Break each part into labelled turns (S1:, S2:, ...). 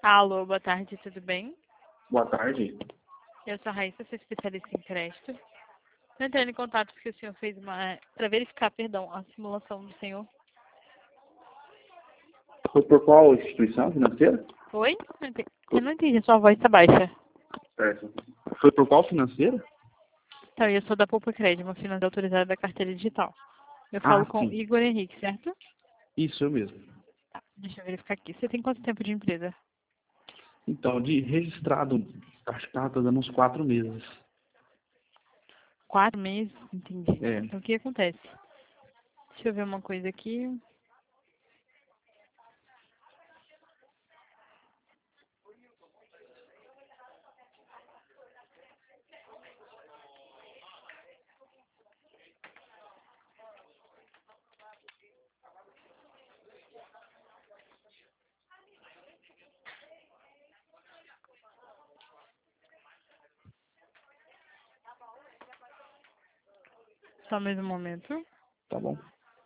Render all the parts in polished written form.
S1: Alô, boa tarde, tudo bem?
S2: Boa tarde.
S1: Eu sou a Raíssa, sou especialista em crédito. Estou entrando em contato porque o senhor fez para verificar, perdão, a simulação do senhor.
S2: Foi por qual instituição financeira?
S1: Oi? Eu não entendi, sua voz está baixa.
S2: Certo. Foi por qual financeira?
S1: Então, eu sou da Poupa Crédito, uma financeira autorizada da carteira digital. Eu falo com
S2: Sim.
S1: Igor Henrique, certo?
S2: Isso, eu mesmo.
S1: Tá, deixa eu verificar aqui. Você tem quanto tempo de empresa?
S2: Então, de registrado, acho que tá dando uns 4 meses.
S1: 4 meses? Entendi.
S2: É.
S1: Então, o que acontece? Deixa eu ver uma coisa aqui. Só mais um momento.
S2: Tá bom.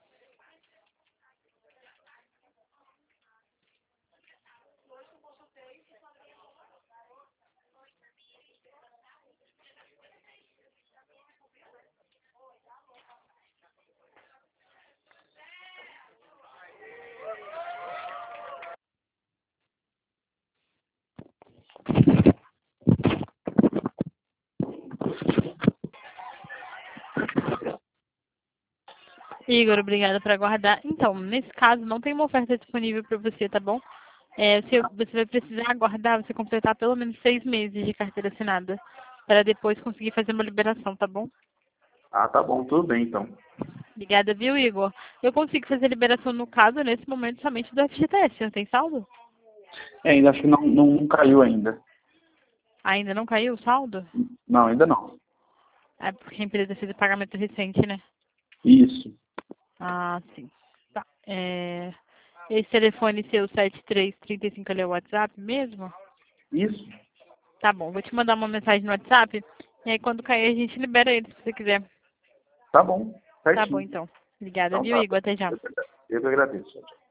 S1: Igor, obrigada por aguardar. Então, nesse caso, não tem uma oferta disponível para você, tá bom? Você vai precisar aguardar você completar pelo menos 6 meses de carteira assinada, para depois conseguir fazer uma liberação, tá bom?
S2: Ah, tá bom, tudo bem então.
S1: Obrigada, viu, Igor? Eu consigo fazer liberação, no caso, nesse momento, somente do FGTS. Não tem saldo?
S2: Ainda acho que não caiu ainda.
S1: Ainda não caiu o saldo?
S2: Não, ainda não.
S1: É porque a empresa fez o pagamento recente, né?
S2: Isso.
S1: Ah, sim. Tá. Esse telefone seu, 7335, ali é o WhatsApp mesmo?
S2: Isso.
S1: Tá bom, vou te mandar uma mensagem no WhatsApp. E aí, quando cair, a gente libera ele, se você quiser.
S2: Tá bom,
S1: Tá bom,
S2: certinho.
S1: então. Obrigada,
S2: Então
S1: viu,
S2: tá.
S1: Igor? Até já.
S2: Eu que agradeço.